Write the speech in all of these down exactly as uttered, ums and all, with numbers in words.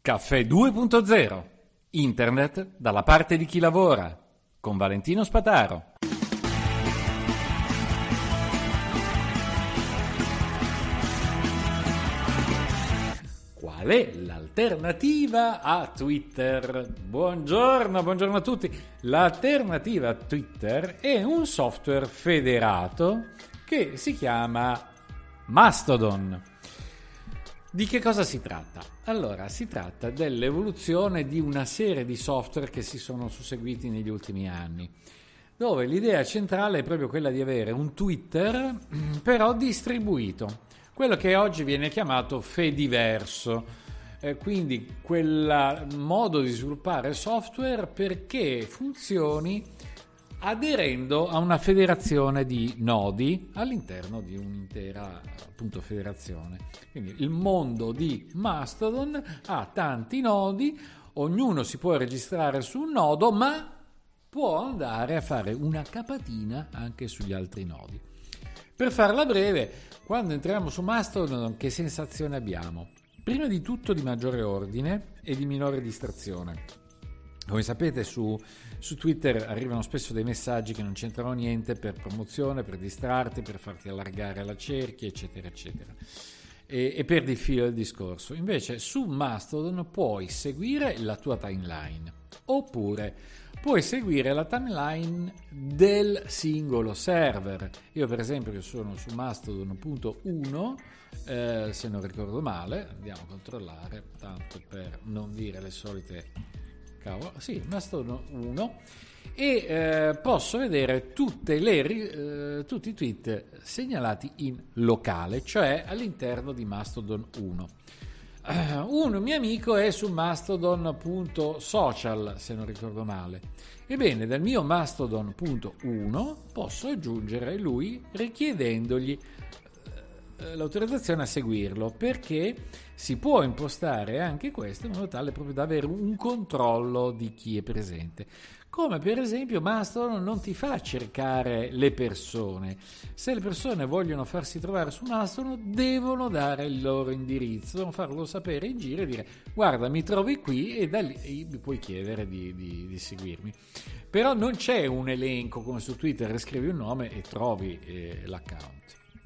Caffè due punto zero. Internet dalla parte di chi lavora. Con Valentino Spataro. Qual è l'alternativa a Twitter? Buongiorno, buongiorno a tutti. L'alternativa a Twitter è un software federato che si chiama Mastodon. Di che cosa si tratta? Allora, si tratta dell'evoluzione di una serie di software che si sono susseguiti negli ultimi anni, dove l'idea centrale è proprio quella di avere un Twitter però distribuito, quello che oggi viene chiamato Fediverso, eh, quindi quel modo di sviluppare software perché funzioni aderendo a una federazione di nodi all'interno di un'intera appunto federazione. Quindi il mondo di Mastodon ha tanti nodi, ognuno si può registrare su un nodo, ma può andare a fare una capatina anche sugli altri nodi. Per farla breve, quando entriamo su Mastodon, che sensazione abbiamo? Prima di tutto di maggiore ordine e di minore distrazione. Come sapete su, su Twitter arrivano spesso dei messaggi che non c'entrano niente per promozione, per distrarti, per farti allargare la cerchia, eccetera, eccetera. E, e perdi il filo del discorso. Invece su Mastodon puoi seguire la tua timeline, oppure puoi seguire la timeline del singolo server. Io per esempio che sono su Mastodon punto uno, eh, se non ricordo male, andiamo a controllare, tanto per non dire le solite... Cavolo, sì, Mastodon uno, e eh, posso vedere tutte le, eh, tutti i tweet segnalati in locale, cioè all'interno di Mastodon uno. Uh, un mio amico è su Mastodon punto social, se non ricordo male. Ebbene, dal mio Mastodon punto uno posso aggiungere lui richiedendogli l'autorizzazione a seguirlo, perché si può impostare anche questo in modo tale proprio da avere un controllo di chi è presente. Come per esempio Mastodon non ti fa cercare le persone. Se le persone vogliono farsi trovare su Mastodon devono dare il loro indirizzo, devono farlo sapere in giro e dire guarda mi trovi qui, e da lì mi puoi chiedere di, di, di seguirmi. Però non c'è un elenco come su Twitter, scrivi un nome e trovi eh, l'account.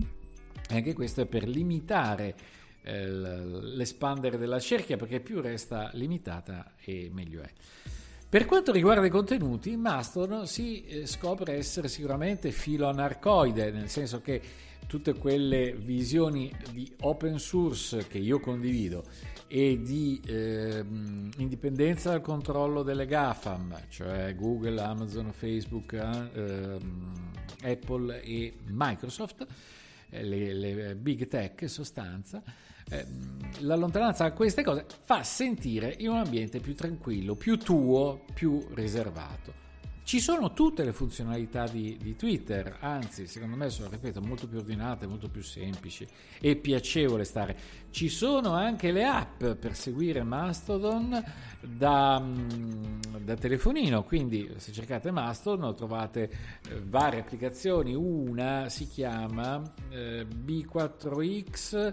Anche questo è per limitare eh, l'espandere della cerchia, perché più resta limitata e meglio è. Per quanto riguarda i contenuti, Mastodon si eh, scopre essere sicuramente filoanarcoide, nel senso che tutte quelle visioni di open source che io condivido e di eh, indipendenza dal controllo delle GAFAM, cioè Google, Amazon, Facebook, eh, Apple e Microsoft, Le, le big tech in sostanza, eh, la lontananza da queste cose fa sentire in un ambiente più tranquillo, più tuo, più riservato. Ci sono tutte le funzionalità di, di Twitter, anzi secondo me sono, ripeto, molto più ordinate, molto più semplici e piacevole stare. Ci sono anche le app per seguire Mastodon da, da telefonino, quindi se cercate Mastodon trovate eh, varie applicazioni. Una si chiama eh, B quattro X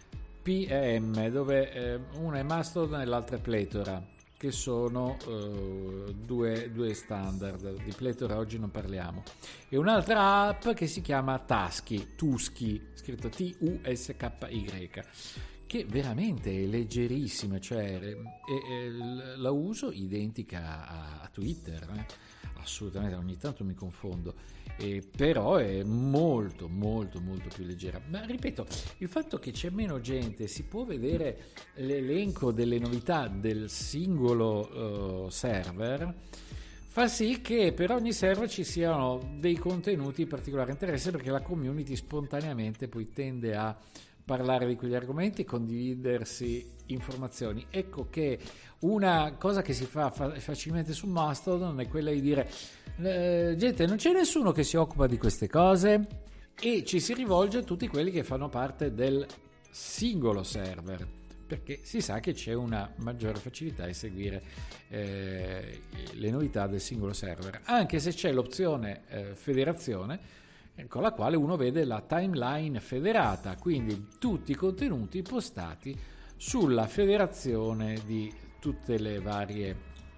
P M, dove eh, una è Mastodon e l'altra è Pletora, che sono uh, due, due standard. Di Pletora oggi non parliamo. E un'altra app che si chiama Tusky, Tusky, scritto T U S K Y, che veramente è leggerissima, cioè è, è, la uso identica a, a Twitter, eh? Assolutamente, ogni tanto mi confondo, eh, però è molto molto molto più leggera. Ma ripeto, il fatto che c'è meno gente, si può vedere l'elenco delle novità del singolo uh, server, fa sì che per ogni server ci siano dei contenuti di particolare interesse, perché la community spontaneamente poi tende a parlare di quegli argomenti e condividersi informazioni. Ecco che una cosa che si fa facilmente su Mastodon è quella di dire eh, gente, non c'è nessuno che si occupa di queste cose, e ci si rivolge a tutti quelli che fanno parte del singolo server, perché si sa che c'è una maggiore facilità di seguire eh, le novità del singolo server, anche se c'è l'opzione eh, federazione, con la quale uno vede la timeline federata, quindi tutti i contenuti postati sulla federazione di tutte le varie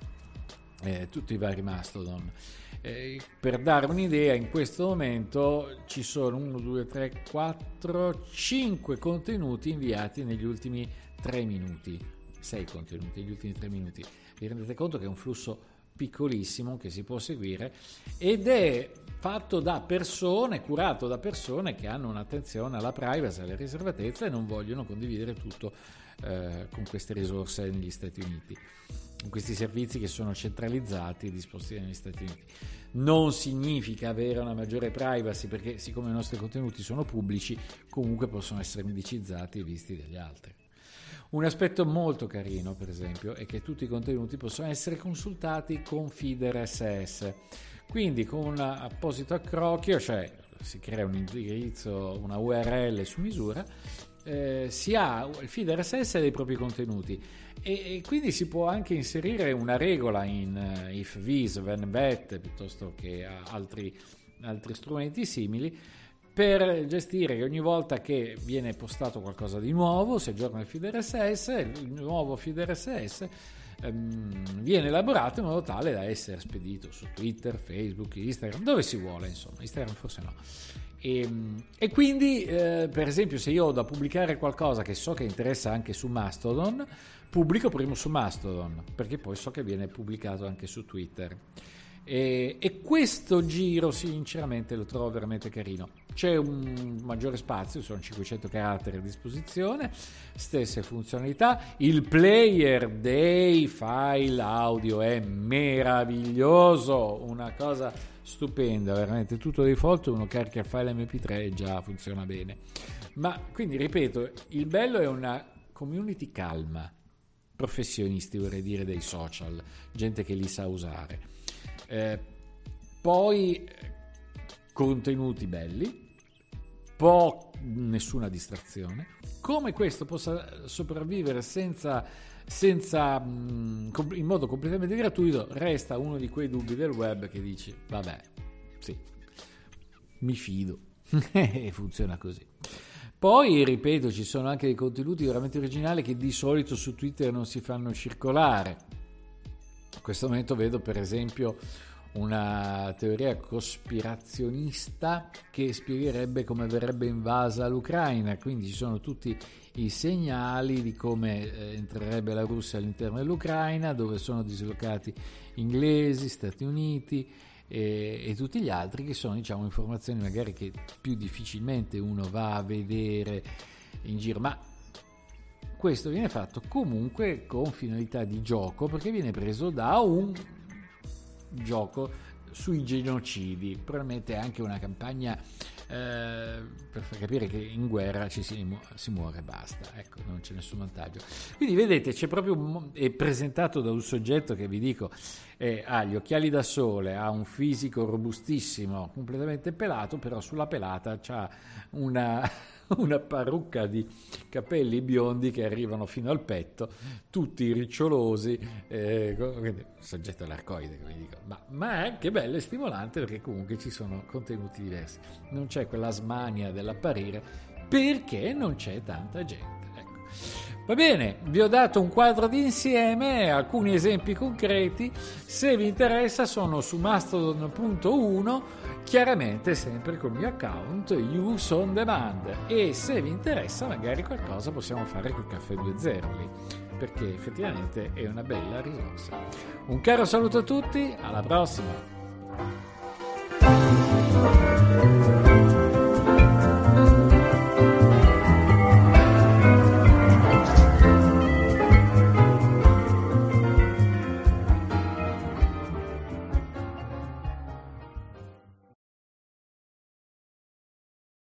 eh, tutti i vari Mastodon. Eh, per dare un'idea, in questo momento ci sono uno, due, tre, quattro, cinque contenuti inviati negli ultimi tre minuti, sei contenuti negli ultimi tre minuti. Vi rendete conto che è un flusso piccolissimo che si può seguire ed è fatto da persone, curato da persone che hanno un'attenzione alla privacy, alla riservatezza e non vogliono condividere tutto eh, con queste risorse negli Stati Uniti, con questi servizi che sono centralizzati e disposti negli Stati Uniti. Non significa avere una maggiore privacy, perché siccome i nostri contenuti sono pubblici, comunque possono essere indicizzati e visti dagli altri. Un aspetto molto carino, per esempio, è che tutti i contenuti possono essere consultati con feeder R S S, quindi con un apposito accrocchio, cioè si crea un indirizzo, una U R L su misura, eh, si ha il feeder R S S dei propri contenuti e, e quindi si può anche inserire una regola in uh, if this then that, piuttosto che altri, altri strumenti simili, per gestire che ogni volta che viene postato qualcosa di nuovo si aggiorna il feed R S S, il nuovo feed R S S ehm, viene elaborato in modo tale da essere spedito su Twitter, Facebook, Instagram, dove si vuole, insomma. Instagram forse no. E, e quindi eh, per esempio, se io ho da pubblicare qualcosa che so che interessa anche su Mastodon, pubblico prima su Mastodon, perché poi so che viene pubblicato anche su Twitter. E, e questo giro sinceramente lo trovo veramente carino. C'è un maggiore spazio, sono cinquecento caratteri a disposizione, stesse funzionalità, il player dei file audio è meraviglioso, una cosa stupenda, veramente tutto default, uno carica il file M P tre e già funziona bene. Ma quindi ripeto, il bello è una community calma, professionisti vorrei dire dei social, gente che li sa usare. Eh, poi contenuti belli, po' nessuna distrazione. Come questo possa sopravvivere senza, senza in modo completamente gratuito, resta uno di quei dubbi del web che dici vabbè, sì, mi fido e funziona così. Poi ripeto, ci sono anche dei contenuti veramente originali che di solito su Twitter non si fanno circolare. In questo momento vedo per esempio una teoria cospirazionista che spiegherebbe come verrebbe invasa l'Ucraina, quindi ci sono tutti i segnali di come eh, entrerebbe la Russia all'interno dell'Ucraina, dove sono dislocati inglesi, Stati Uniti e, e tutti gli altri, che sono, diciamo, informazioni magari che più difficilmente uno va a vedere in giro, ma questo viene fatto comunque con finalità di gioco, perché viene preso da un gioco sui genocidi, probabilmente anche una campagna eh, per far capire che in guerra ci si, mu- si muore e basta, ecco, non c'è nessun vantaggio. Quindi vedete, c'è proprio un, è presentato da un soggetto che vi dico eh, ha gli occhiali da sole, ha un fisico robustissimo, completamente pelato, però sulla pelata c'ha una una parrucca di capelli biondi che arrivano fino al petto, tutti ricciolosi, eh, soggetto all'arcoide, come dico. Ma, ma è anche bello e stimolante, perché comunque ci sono contenuti diversi, non c'è quella smania dell'apparire perché non c'è tanta gente, ecco. Va bene, vi ho dato un quadro d'insieme, alcuni esempi concreti. Se vi interessa sono su mastodon punto uno, chiaramente sempre col mio account Use on Demand, e se vi interessa magari qualcosa possiamo fare col Caffè due zero lì, perché effettivamente è una bella risorsa. Un caro saluto a tutti, alla prossima!